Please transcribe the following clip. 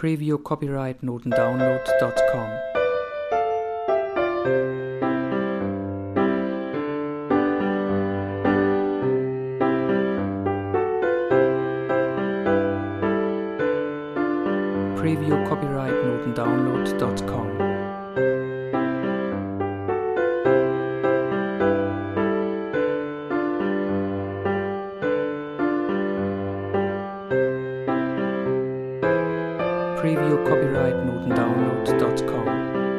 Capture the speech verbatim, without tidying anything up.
Preview Copyright Notendownload dot com. Preview Copyright Notendownload dot com. Preview Copyright Notendownload dot com.